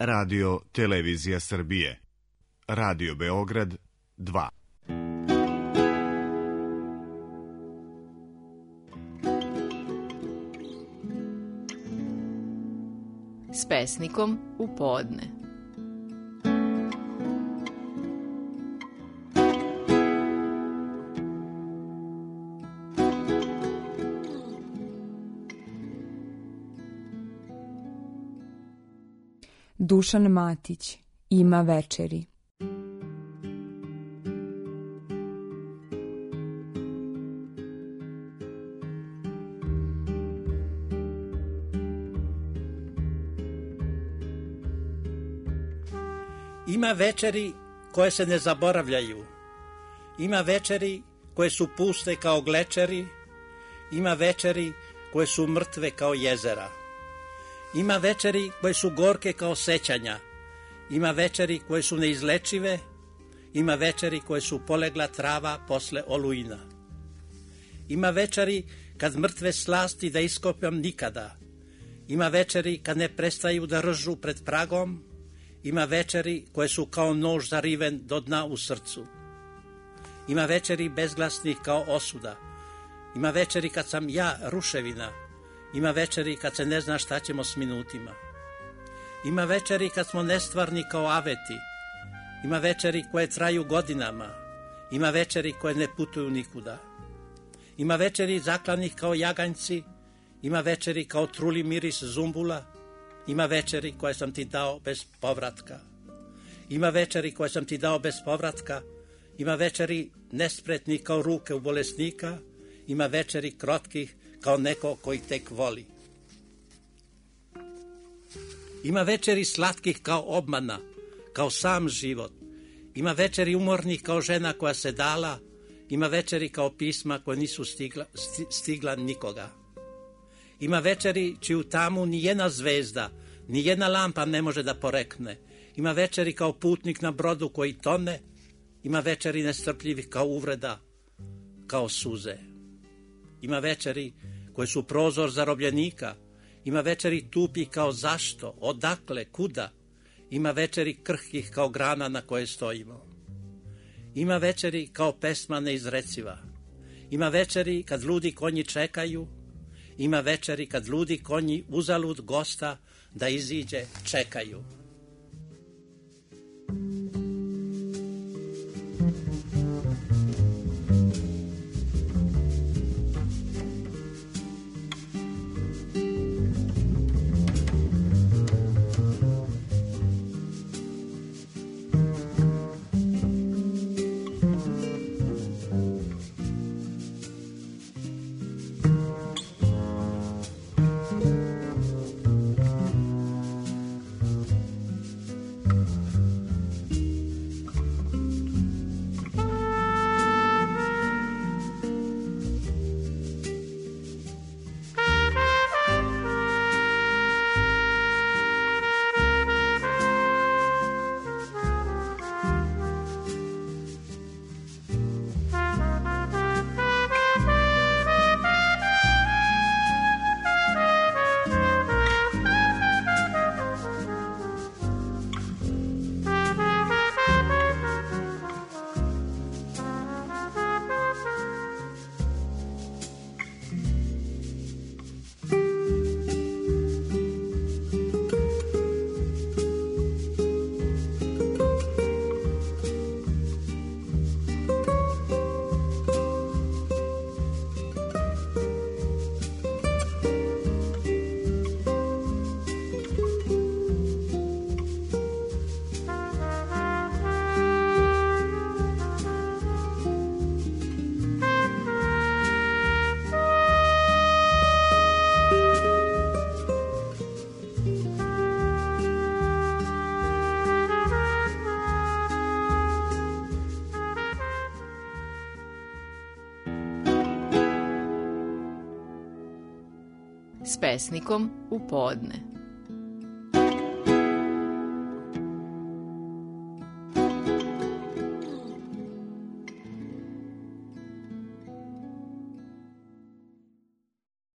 Radio Televizija Srbije, Radio Beograd 2. S pesnikom u podne. Dušan Matić, Ima večeri. Ima večeri koje se ne zaboravljaju, ima večeri koje su puste kao glečeri, ima večeri koje su mrtve kao jezera, ima večeri koje su gorke kao sećanja, ima večeri koje su neizlečive, ima večeri koje su polegla trava posle olujna, ima večeri kad mrtve slasti da iskopam nikada, ima večeri kad ne prestaju da ržu pred pragom, ima večeri koje su kao nož zariven do dna u srcu. Ima večeri bezglasnih kao osuda. Ima večeri kad sam ja ruševina. Ima večeri kad se ne zna šta ćemo s minutima. Ima večeri kad smo nestvarni kao aveti. Ima večeri koje traju godinama. Ima večeri koje ne putuju nikuda. Ima večeri zaklanih kao jaganjci. Ima večeri kao truli miris zumbula. Ima večeri koje sam ti dao bez povratka. Ima večeri koje sam ti dao bez povratka. Ima večeri nespretnih kao ruke u bolesnika. Ima večeri krotkih kao neko koji tek voli. Ima večeri slatkih kao obmana, kao sam život. Ima večeri umornih kao žena koja se dala. Ima večeri kao pisma koje nisu stigla nikoga. Ima večeri čiju tamu ni jedna zvezda, ni jedna lampa ne može da porekne. Ima večeri kao putnik na brodu koji tone. Ima večeri nestrpljivih kao uvreda, kao suze. Ima večeri koje su prozor zarobljenika. Ima večeri tupih kao zašto, odakle, kuda. Ima večeri krhkih kao grana na koje stojimo. Ima večeri kao pesma neizreciva. Ima večeri kad ludi konji čekaju. Ima večeri kad ludi konji uzalud gosta da iziđe čekaju. S pesnikom u podne.